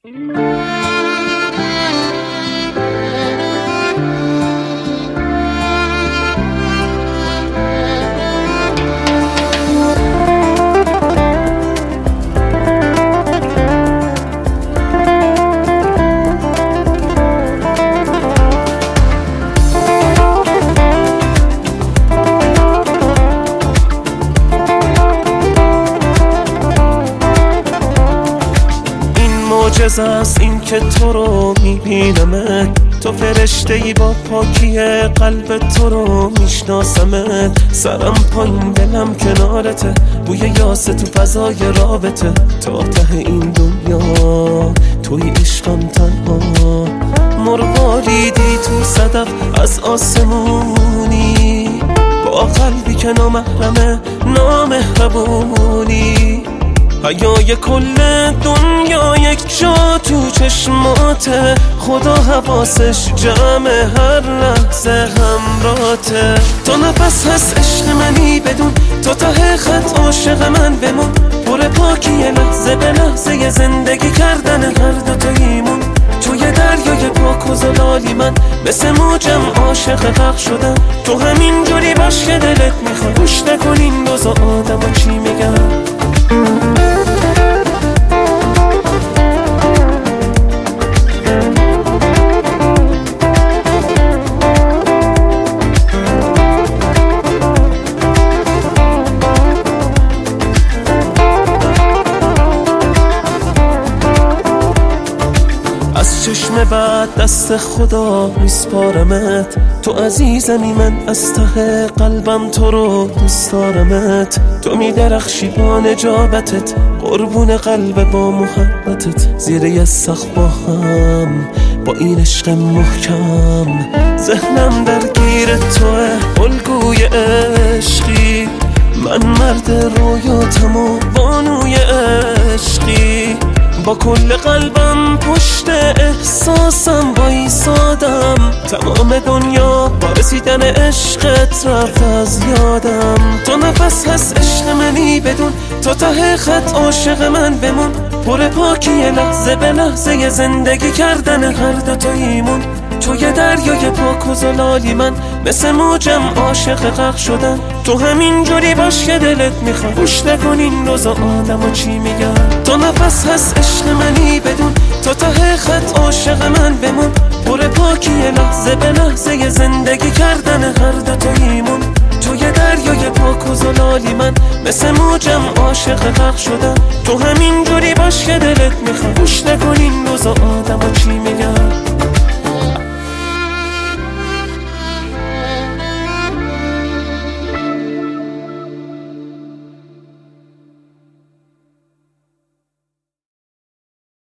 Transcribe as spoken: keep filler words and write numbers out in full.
معجزه است این که تو رو میبینمت، تو فرشته ای با پاکی قلب تو رو میشناسمت. سرم پایین دلم کنارته، بوی یاس تو فضای رابطه. تا ته این دنیا توی عشقم تنها، مرواریدی تو صدف از آسمونی، با قلبی که نامحرمه نامهربونی. حیای کل دنیا یک جا تو چشماته، خدا حواسش جمع هر لحظه همراته. تا نفس هست عشق منی بدون، تا ته خط عاشق من بمون. پر پاکی لحظه به لحظه زندگی کردن هر دو تاییمون. توی دریای پاک و زلالی من مثل موجم عاشق غرق شدم. تو همین جوری باش که دلت میخواد، گوش نکن این روزا آدم ها چی میگن. از چشم بعد دست خدا میسپارمت، تو عزیزمی من از ته قلبم تو رو دوست دارمت. تو میدرخشی با نجابتت، قربون قلب با محبتت. زیر یه سقف با هم با این عشق محکم، ذهنم درگیر توه الگوی عشقی. من مرد رویاتم و بانوی عشقی، با کل قلبم پشت احساسم بایستادم. تمام دنیا با رسیدن عشقت رفت از یادم. تا نفس هست عشق منی بدون، تا ته خط عاشق من بمون. پر پاکی لحظه به لحظه زندگی کردن هر دو تاییمون. توی دریای پاک و زلالی من مثل موجم عاشق غرق شدم. تو همین جوری باش که دلت میخواد، گوش نکن این روزا آدم ها چی میگن. تا نفس هست عشق منی بدون، تا ته خط عاشق من بمون. پر پاکی لحظه به لحظه زندگی کردن هر دو تاییمون. توی دریای پاک و زلالی من مثل موجم عاشق غرق شدم. تو همین جوری باش که دلت میخواد، گوش نکن این روزا آدم ها چی میگن.